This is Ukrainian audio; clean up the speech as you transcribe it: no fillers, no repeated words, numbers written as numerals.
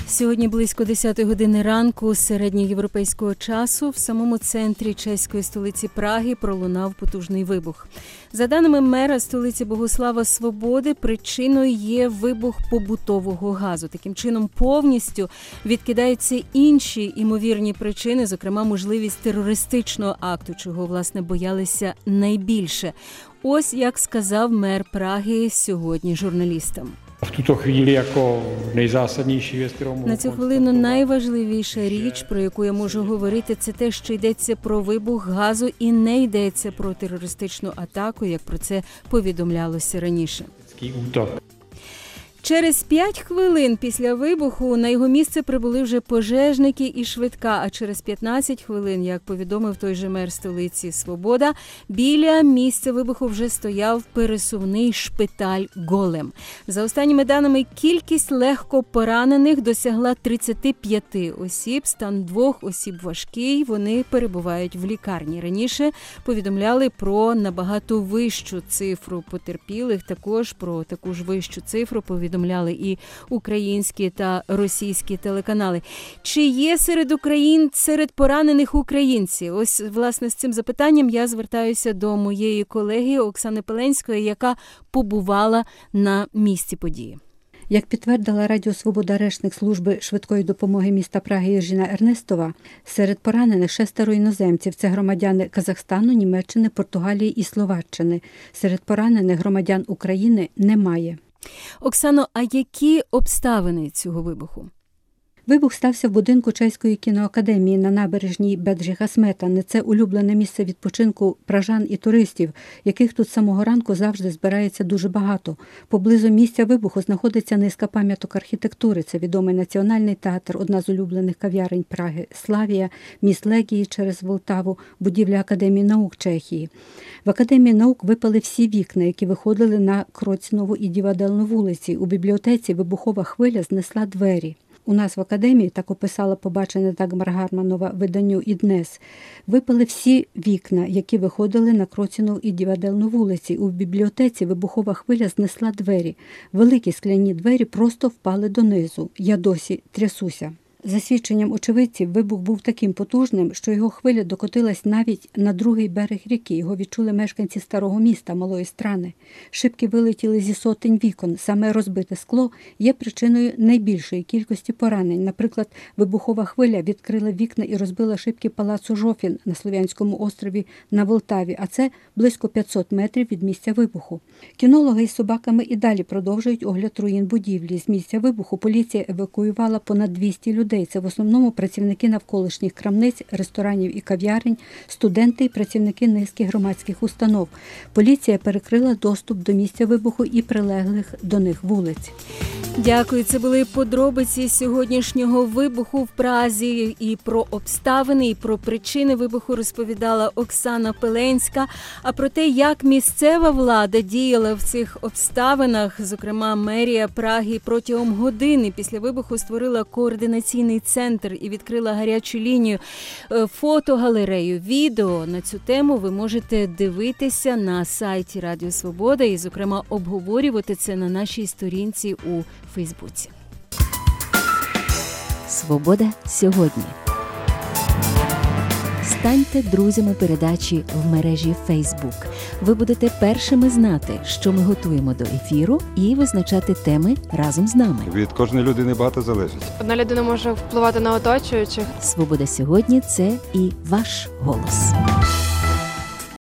Сьогодні близько 10 години ранку середньоєвропейського часу в самому центрі чеської столиці Праги пролунав потужний вибух. За даними мера столиці Богуслава Свободи, причиною є вибух побутового газу. Таким чином повністю відкидаються інші імовірні причини, зокрема можливість терористичного акту, чого, власне, боялися найбільше. Ось як сказав мер Праги сьогодні журналістам. На цю хвилину найважливіша річ, про яку я можу говорити, це те, що йдеться про вибух газу і не йдеться про терористичну атаку, як про це повідомлялося раніше. Через 5 хвилин після вибуху на його місце прибули вже пожежники і швидка, а через 15 хвилин, як повідомив той же мер столиці Свобода, біля місця вибуху вже стояв пересувний шпиталь Голем. За останніми даними, кількість легко поранених досягла 35 осіб, стан 2 осіб важкий, вони перебувають в лікарні. Раніше повідомляли про набагато вищу цифру потерпілих, також про таку ж вищу цифру повідомляли і українські та російські телеканали. Чи є серед поранених українці? Ось, власне, з цим запитанням я звертаюся до моєї колеги Оксани Пеленської, яка побувала на місці події. Як підтвердила Радіо Свобода речник служби швидкої допомоги міста Праги Іржіна Ернестова, серед поранених 6 іноземців – це громадяни Казахстану, Німеччини, Португалії і Словаччини. Серед поранених громадян України немає. Оксано, а які обставини цього вибуху? Вибух стався в будинку Чеської кіноакадемії на набережній Бедржиха-Сметани. Це улюблене місце відпочинку пражан і туристів, яких тут з самого ранку завжди збирається дуже багато. Поблизу місця вибуху знаходиться низка пам'яток архітектури. Це відомий національний театр, одна з улюблених кав'ярень Праги Славія, міст Легії через Волтаву, будівля Академії наук Чехії. В Академії наук випали всі вікна, які виходили на Кроцьнову і Діваделну вулиці. У бібліотеці вибухова хвиля знесла двері. У нас в академії, так описала побачене Дагмар Гарманова виданню «Іднес», випали всі вікна, які виходили на Кроцьнову і Діваделну вулиці. У бібліотеці вибухова хвиля знесла двері. Великі скляні двері просто впали донизу. Я досі трясуся. За свідченням очевидців, вибух був таким потужним, що його хвиля докотилась навіть на другий берег ріки. Його відчули мешканці старого міста, Малої Страни. Шибки вилетіли зі сотень вікон. Саме розбите скло є причиною найбільшої кількості поранень. Наприклад, вибухова хвиля відкрила вікна і розбила шибки палацу Жофін на Слов'янському острові на Волтаві, а це близько 500 метрів від місця вибуху. Кінологи із собаками і далі продовжують огляд руїн будівлі. З місця вибуху поліція евакуювала понад 200 людей. Це в основному працівники навколишніх крамниць, ресторанів і кав'ярень, студенти і працівники низки громадських установ. Поліція перекрила доступ до місця вибуху і прилеглих до них вулиць. Дякую. Це були подробиці сьогоднішнього вибуху в Празі. І про обставини, і про причини вибуху розповідала Оксана Пеленська. А про те, як місцева влада діяла в цих обставинах, зокрема мерія Праги протягом години після вибуху створила координаційний центр і відкрила гарячу лінію, фотогалерею, відео на цю тему ви можете дивитися на сайті Радіо Свобода і, зокрема, обговорювати це на нашій сторінці у Фейсбуці. Свобода сьогодні. Станьте друзями передачі в мережі Facebook. Ви будете першими знати, що ми готуємо до ефіру, і визначати теми разом з нами. Від кожної людини багато залежить. Одна людина може впливати на оточуючих. Свобода сьогодні – це і ваш голос.